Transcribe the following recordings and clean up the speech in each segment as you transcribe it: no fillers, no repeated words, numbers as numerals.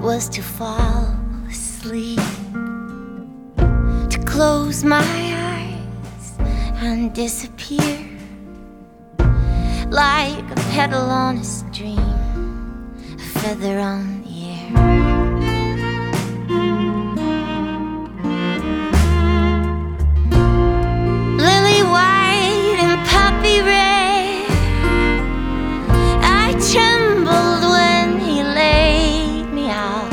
was to fall asleep, to close my eyes and disappear like a petal on a stream, a feather on the air. Lily white and poppy red, I trembled when he laid me out.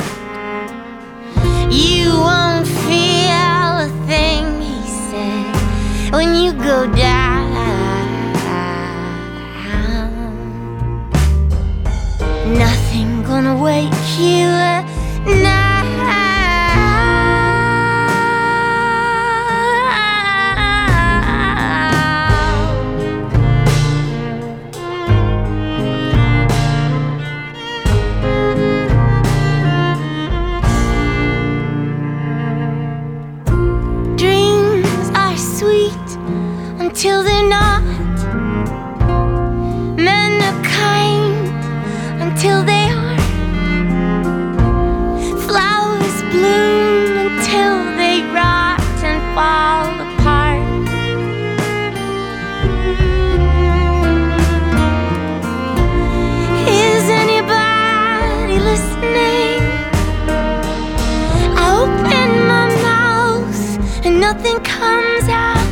You won't feel a thing, he said, when you go down. Nothing gonna wake you now. Dreams are sweet until they're not. Men are kind until they aren't. Flowers bloom until they rot and fall apart. Is anybody listening? I open my mouth and nothing comes out.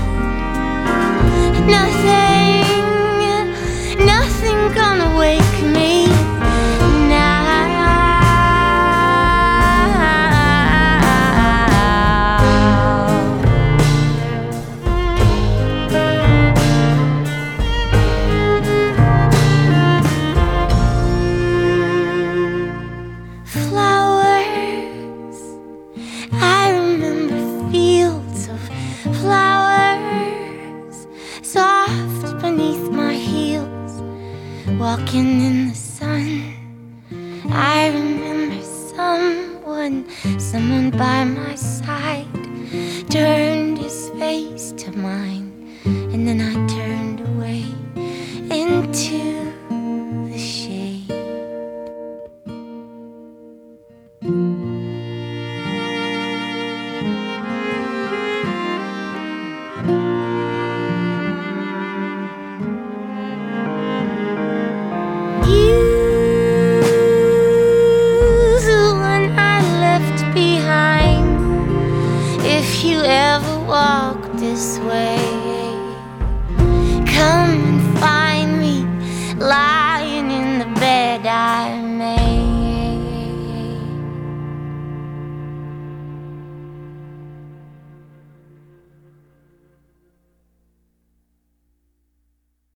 Nothing gonna wake me now. Flowers, I remember fields of flowers, soft beneath my heels, walking in the sun. I remember someone by my side turned his face to mine, and then I turned away into the shade.